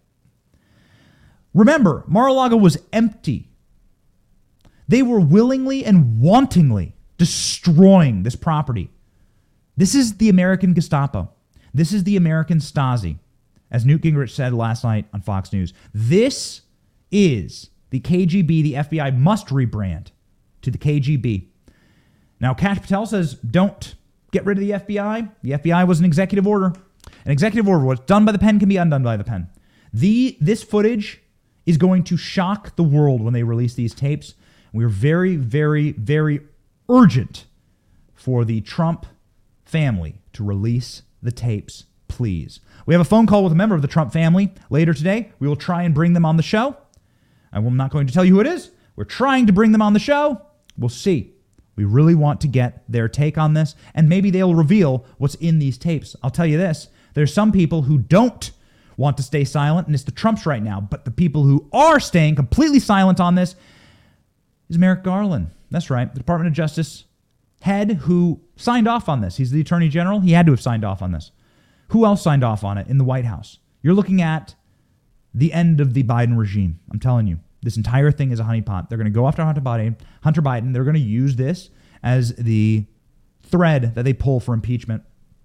Remember, Mar-a-Lago was empty. They were willingly and wantingly destroying this property. This is the American Gestapo. This is the American Stasi, as Newt Gingrich said last night on Fox News. This is the KGB the FBI must rebrand to the KGB. Now, Kash Patel says, don't get rid of the FBI. The FBI was an executive order. An executive order, what's done by the pen can be undone by the pen. This footage is going to shock the world when they release these tapes. We're very, very, very urgent for the Trump family to release the tapes, please. We have a phone call with a member of the Trump family later today. We will try and bring them on the show. I'm not going to tell you who it is. We're trying to bring them on the show. We'll see. We really want to get their take on this, and maybe they'll reveal what's in these tapes. I'll tell you this. There's some people who don't want to stay silent, and it's the Trumps right now. But the people who are staying completely silent on this is Merrick Garland. That's right, the Department of Justice head who signed off on this. He's the Attorney General. He had to have signed off on this. Who else signed off on it in the White House? You're looking at the end of the Biden regime. I'm telling you, this entire thing is a honeypot. They're going to go after Hunter Biden. They're going to use this as the thread that they pull for impeachment.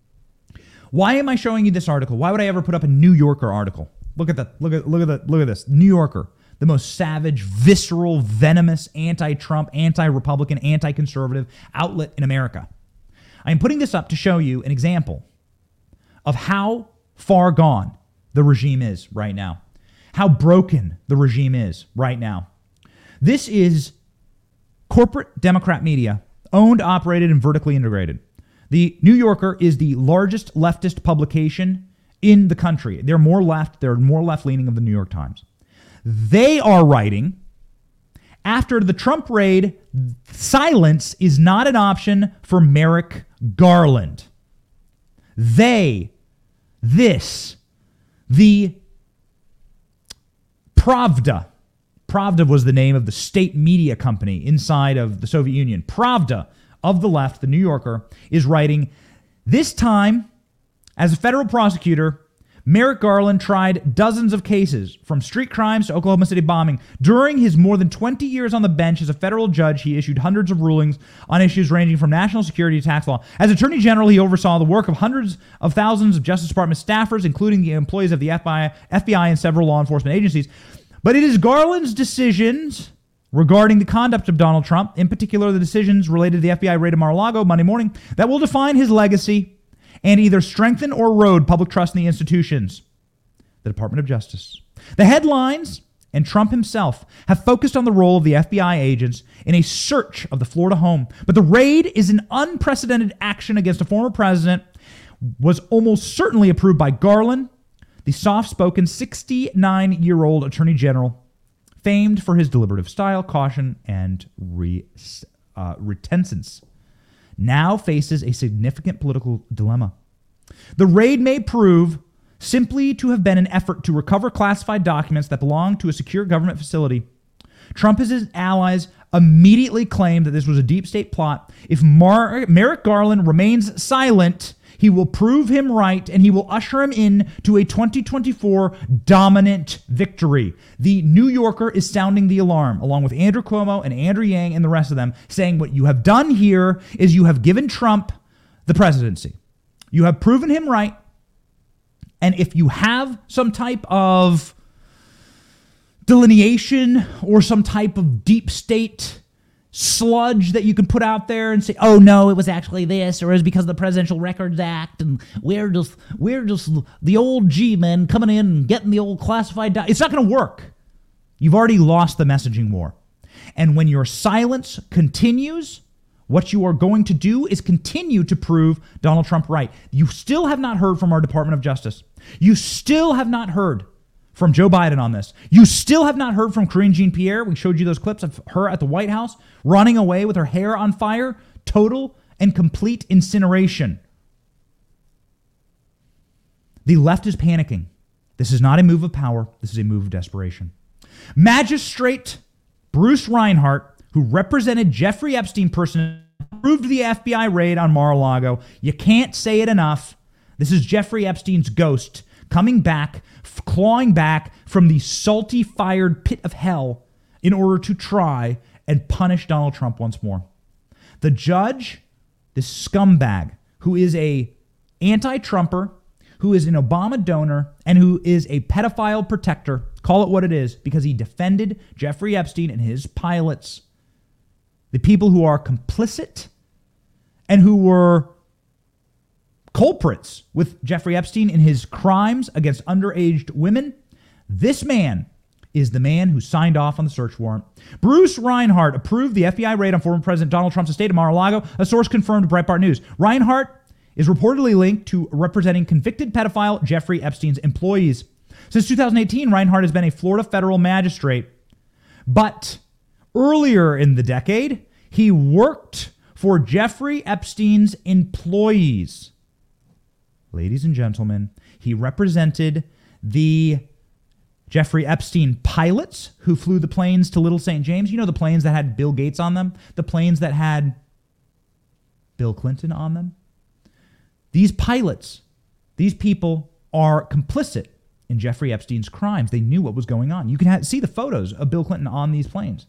Why am I showing you this article? Why would I ever put up a New Yorker article? Look at that. Look at this. New Yorker, the most savage, visceral, venomous, anti-Trump, anti-Republican, anti-conservative outlet in America. I am putting this up to show you an example of how far gone the regime is right now, how broken the regime is right now. This is corporate Democrat media, owned, operated, and vertically integrated. The New Yorker is the largest leftist publication in the country. They're more left-leaning of the New York Times. They are writing, after the Trump raid, silence is not an option for Merrick Garland. The Pravda. Pravda was the name of the state media company inside of the Soviet Union. Pravda of the left, the New Yorker, is writing, this time, as a federal prosecutor, Merrick Garland tried dozens of cases, from street crimes to Oklahoma City bombing. During his more than 20 years on the bench as a federal judge, he issued hundreds of rulings on issues ranging from national security to tax law. As Attorney General, he oversaw the work of hundreds of thousands of Justice Department staffers, including the employees of the FBI and several law enforcement agencies. But it is Garland's decisions regarding the conduct of Donald Trump, in particular the decisions related to the FBI raid of Mar-a-Lago Monday morning, that will define his legacy and either strengthen or erode public trust in the institutions, the Department of Justice. The headlines and Trump himself have focused on the role of the FBI agents in a search of the Florida home. But the raid is an unprecedented action against a former president, was almost certainly approved by Garland, the soft-spoken 69-year-old Attorney General, famed for his deliberative style, caution, and reticence, now faces a significant political dilemma. The raid may prove simply to have been an effort to recover classified documents that belong to a secure government facility. Trump and his allies immediately claimed that this was a deep state plot. If Merrick Garland remains silent, he will prove him right, and he will usher him in to a 2024 dominant victory. The New Yorker is sounding the alarm, along with Andrew Cuomo and Andrew Yang and the rest of them, saying what you have done here is you have given Trump the presidency. You have proven him right, and if you have some type of delineation or some type of deep state sludge that you can put out there and say, oh no, it was actually this, or it was because of the Presidential Records Act, and we're just the old G-men coming in and getting the old classified It's not going to work. You've already lost the messaging war. And when your silence continues, what you are going to do is continue to prove Donald Trump right. You still have not heard from our Department of Justice. You still have not heard from Joe Biden on this. You still have not heard from Karine Jean-Pierre. We showed you those clips of her at the White House running away with her hair on fire. Total and complete incineration. The left is panicking. This is not a move of power. This is a move of desperation. Magistrate Bruce Reinhart, who represented Jeffrey Epstein personally, approved the FBI raid on Mar-a-Lago. You can't say it enough. This is Jeffrey Epstein's ghost coming back, clawing back from the salty, fired pit of hell in order to try and punish Donald Trump once more. The judge, this scumbag, who is a anti-Trumper, who is an Obama donor, and who is a pedophile protector, call it what it is, because he defended Jeffrey Epstein and his pilots, the people who are complicit and who were culprits with Jeffrey Epstein in his crimes against underage women. This man is the man who signed off on the search warrant. Bruce Reinhart approved the FBI raid on former President Donald Trump's estate in Mar-a-Lago, a source confirmed to Breitbart News. Reinhart is reportedly linked to representing convicted pedophile Jeffrey Epstein's employees. Since 2018, Reinhart has been a Florida federal magistrate. But earlier in the decade, he worked for Jeffrey Epstein's employees. Ladies and gentlemen, he represented the Jeffrey Epstein pilots who flew the planes to Little St. James. You know, the planes that had Bill Gates on them, the planes that had Bill Clinton on them. These pilots, these people are complicit in Jeffrey Epstein's crimes. They knew what was going on. You can see the photos of Bill Clinton on these planes.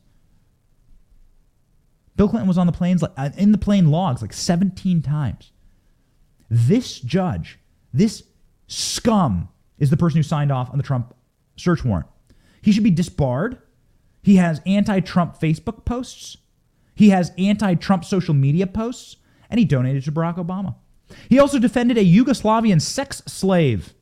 Bill Clinton was on the planes, in the plane logs, like 17 times. This judge, this scum, is the person who signed off on the Trump search warrant. He should be disbarred. He has anti-Trump Facebook posts. He has anti-Trump social media posts. And he donated to Barack Obama. He also defended a Yugoslavian sex slave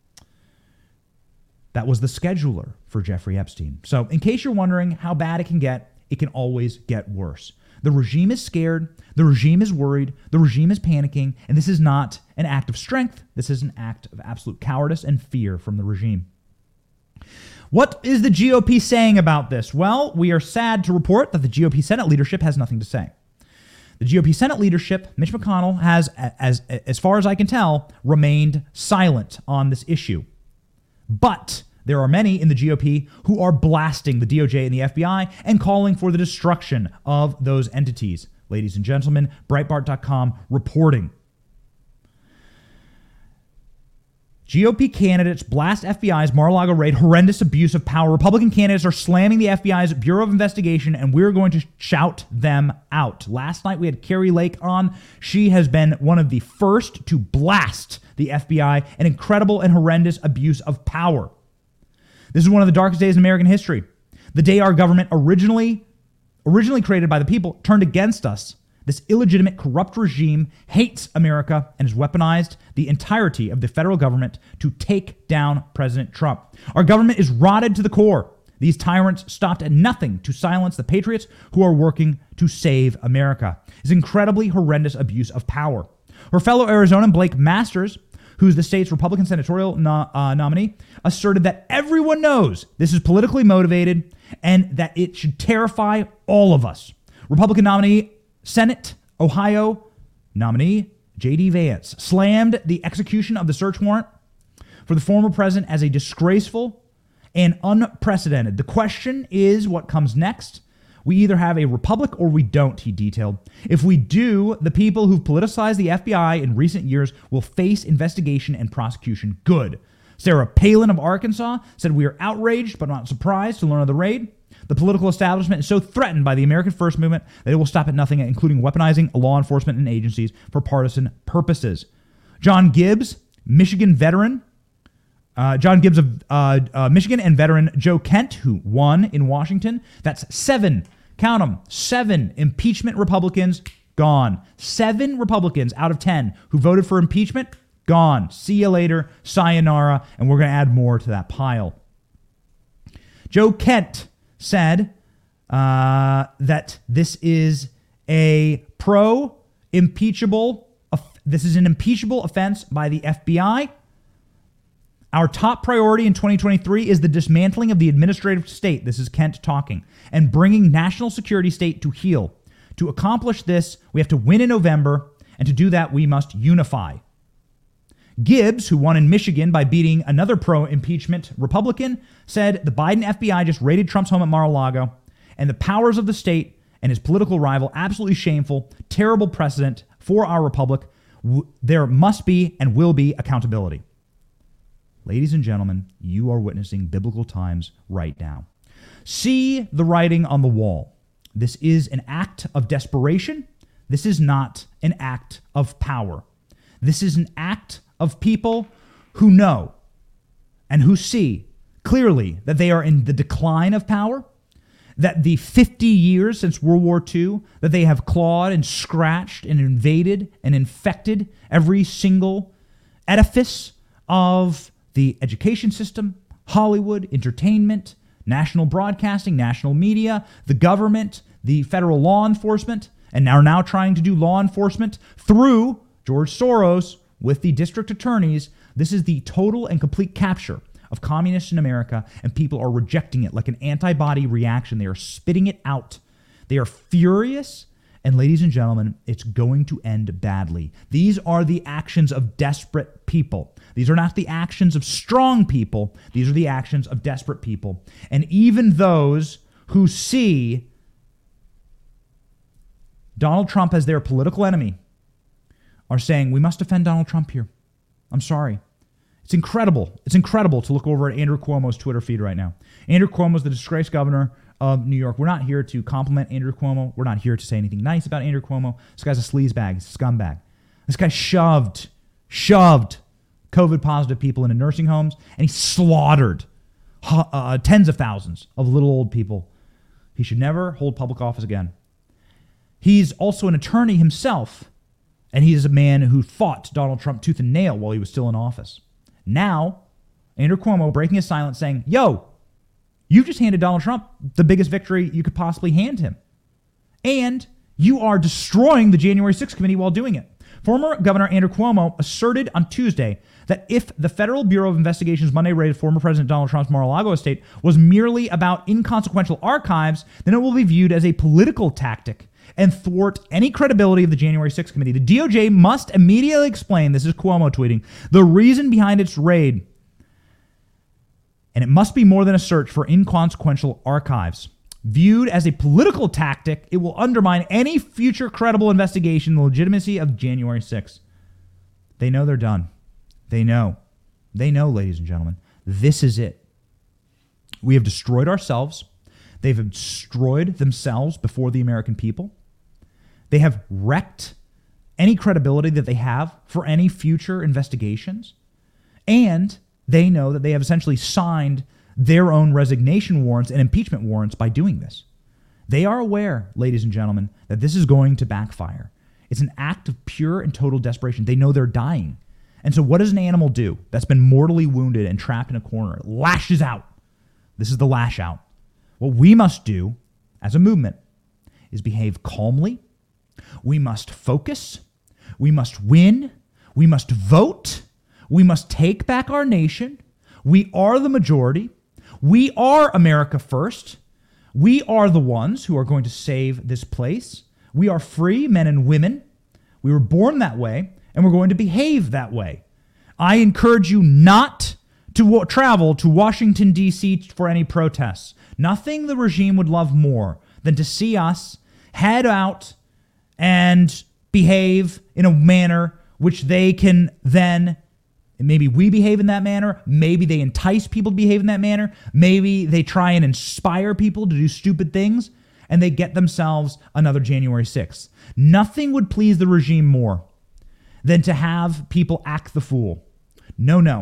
that was the scheduler for Jeffrey Epstein. So in case you're wondering how bad it can always get worse. The regime is scared. The regime is worried. The regime is panicking. And this is not an act of strength. This is an act of absolute cowardice and fear from the regime. What is the GOP saying about this? Well, we are sad to report that the GOP Senate leadership has nothing to say. The GOP Senate leadership, Mitch McConnell, has, as far as I can tell, remained silent on this issue. But there are many in the GOP who are blasting the DOJ and the FBI and calling for the destruction of those entities. Ladies and gentlemen, Breitbart.com reporting. GOP candidates blast FBI's Mar-a-Lago raid, horrendous abuse of power. Republican candidates are slamming the FBI's Bureau of Investigation, and we're going to shout them out. Last night we had Carrie Lake on. She has been one of the first to blast the FBI, an incredible and horrendous abuse of power. This is one of the darkest days in American history. The day our government, originally created by the people, turned against us. This illegitimate, corrupt regime hates America and has weaponized the entirety of the federal government to take down President Trump. Our government is rotted to the core. These tyrants stopped at nothing to silence the patriots who are working to save America. It's incredibly horrendous abuse of power. Her fellow Arizonan, Blake Masters, who's the state's Republican senatorial nominee, asserted that everyone knows this is politically motivated and that it should terrify all of us. Republican nominee, Senate, Ohio nominee J.D. Vance slammed the execution of the search warrant for the former president as a disgraceful and unprecedented. The question is what comes next. We either have a republic or we don't, he detailed. If we do, the people who've politicized the FBI in recent years will face investigation and prosecution. Good. Sarah Palin of Arkansas said, we are outraged but not surprised to learn of the raid. The political establishment is so threatened by the American First Movement that it will stop at nothing, including weaponizing law enforcement and agencies for partisan purposes. John Gibbs, Michigan veteran, John Gibbs of Michigan, and veteran Joe Kent, who won in Washington. That's 7, count them, 7 impeachment Republicans gone. 7 Republicans out of 10 who voted for impeachment, gone. See you later, sayonara, and we're going to add more to that pile. Joe Kent said that this is a this is an impeachable offense by the FBI. Our top priority in 2023 is the dismantling of the administrative state. This is Kent talking. And bringing national security state to heel. To accomplish this, we have to win in November. And to do that, we must unify. Gibbs, who won in Michigan by beating another pro-impeachment Republican, said the Biden FBI just raided Trump's home at Mar-a-Lago. And the powers of the state and his political rival, absolutely shameful, terrible precedent for our republic. There must be and will be accountability. Ladies and gentlemen, you are witnessing biblical times right now. See the writing on the wall. This is an act of desperation. This is not an act of power. This is an act of people who know and who see clearly that they are in the decline of power, that the 50 years since World War II, that they have clawed and scratched and invaded and infected every single edifice of the education system, Hollywood, entertainment, national broadcasting, national media, the government, the federal law enforcement, and are now trying to do law enforcement through George Soros with the district attorneys. This is the total and complete capture of communists in America, and people are rejecting it like an antibody reaction. They are spitting it out. They are furious. And ladies and gentlemen, it's going to end badly. These are the actions of desperate people. These are not the actions of strong people. These are the actions of desperate people. And even those who see Donald Trump as their political enemy are saying, we must defend Donald Trump here. I'm sorry. It's incredible. It's incredible to look over at Andrew Cuomo's Twitter feed right now. Andrew Cuomo is the disgraced governor of New York. We're not here to compliment Andrew Cuomo. We're not here to say anything nice about Andrew Cuomo. This guy's a sleazebag. He's a scumbag. This guy shoved COVID-positive people into nursing homes, and he slaughtered tens of thousands of little old people. He should never hold public office again. He's also an attorney himself, and he is a man who fought Donald Trump tooth and nail while he was still in office. Now, Andrew Cuomo breaking his silence saying, yo, you just handed Donald Trump the biggest victory you could possibly hand him. And you are destroying the January 6th committee while doing it. Former Governor Andrew Cuomo asserted on Tuesday that if the Federal Bureau of Investigation's Monday raid of former President Donald Trump's Mar-a-Lago estate was merely about inconsequential archives, then it will be viewed as a political tactic and thwart any credibility of the January 6th committee. The DOJ must immediately explain, this is Cuomo tweeting, the reason behind its raid. And it must be more than a search for inconsequential archives. Viewed as a political tactic, it will undermine any future credible investigation, the legitimacy of January 6th. They know they're done. They know. They know, ladies and gentlemen. This is it. We have destroyed ourselves. They've destroyed themselves before the American people. They have wrecked any credibility that they have for any future investigations. And they know that they have essentially signed their own resignation warrants and impeachment warrants by doing this. They are aware, ladies and gentlemen, that this is going to backfire. It's an act of pure and total desperation. They know they're dying. And so what does an animal do that's been mortally wounded and trapped in a corner? It lashes out. This is the lash out. What we must do as a movement is behave calmly. We must focus. We must win. We must vote. We must take back our nation. We are the majority. We are America first. We are the ones who are going to save this place. We are free men and women. We were born that way, and we're going to behave that way. I encourage you not to travel to Washington, D.C. for any protests. Nothing the regime would love more than to see us head out and behave in a manner which they can then, maybe we behave in that manner, maybe they entice people to behave in that manner, maybe they try and inspire people to do stupid things, and they get themselves another January 6th. Nothing would please the regime more than to have people act the fool. No, no.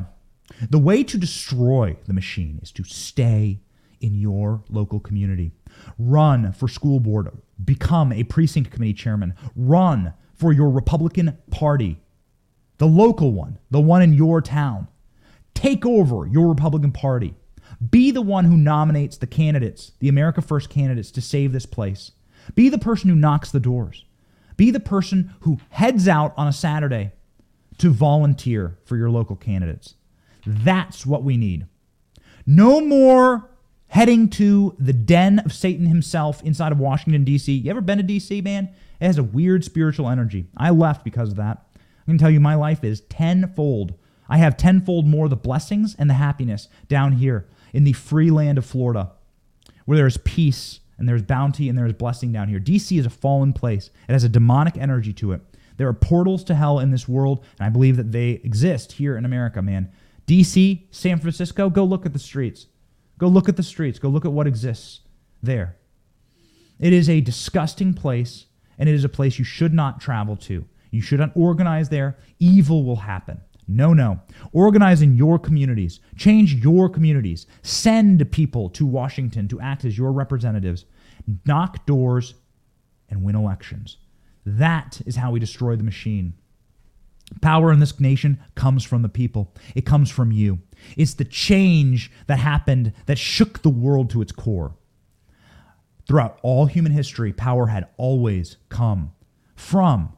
The way to destroy the machine is to stay in your local community. Run for school board. Become a precinct committee chairman. Run for your Republican Party, the local one, the one in your town. Take over your Republican Party. Be the one who nominates the candidates, the America First candidates, to save this place. Be the person who knocks the doors. Be the person who heads out on a Saturday to volunteer for your local candidates. That's what we need. No more heading to the den of Satan himself inside of Washington, D.C. You ever been to D.C., man? It has a weird spiritual energy. I left because of that. I can tell you my life is tenfold. I have tenfold more the blessings and the happiness down here in the free land of Florida, where there is peace and there's bounty and there is blessing down here. D.C. is a fallen place. It has a demonic energy to it. There are portals to hell in this world, and I believe that they exist here in America, man. D.C., San Francisco, go look at the streets. Go look at the streets. Go look at what exists there. It is a disgusting place, and it is a place you should not travel to. You should not organize there. Evil will happen. No. Organize in your communities. Change your communities. Send people to Washington to act as your representatives. Knock doors and win elections. That is how we destroy the machine. Power in this nation comes from the people. It comes from you. It's the change that happened that shook the world to its core. Throughout all human history, power had always come from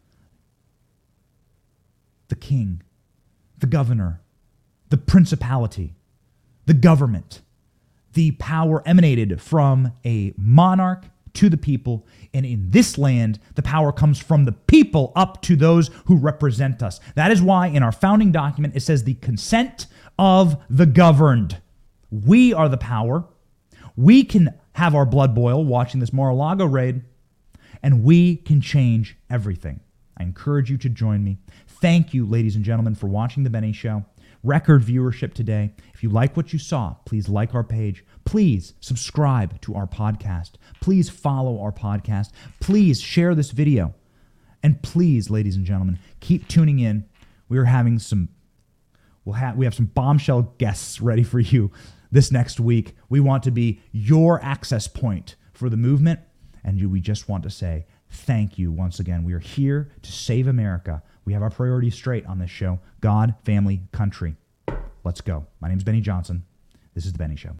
the king, the governor, the principality, the government. The power emanated from a monarch to the people, and in this land, the power comes from the people up to those who represent us. That is why in our founding document, it says the consent of the governed. We are the power. We can have our blood boil watching this Mar-a-Lago raid, and we can change everything. I encourage you to join me. Thank you, ladies and gentlemen, for watching The Benny Show. Record viewership today. If you like what you saw, please like our page. Please subscribe to our podcast. Please follow our podcast. Please share this video. And please, ladies and gentlemen, keep tuning in. We are having we have some bombshell guests ready for you this next week. We want to be your access point for the movement, and we just want to say thank you once again. We are here to save America. We have our priorities straight on this show. God, family, country. Let's go. My name is Benny Johnson. This is The Benny Show.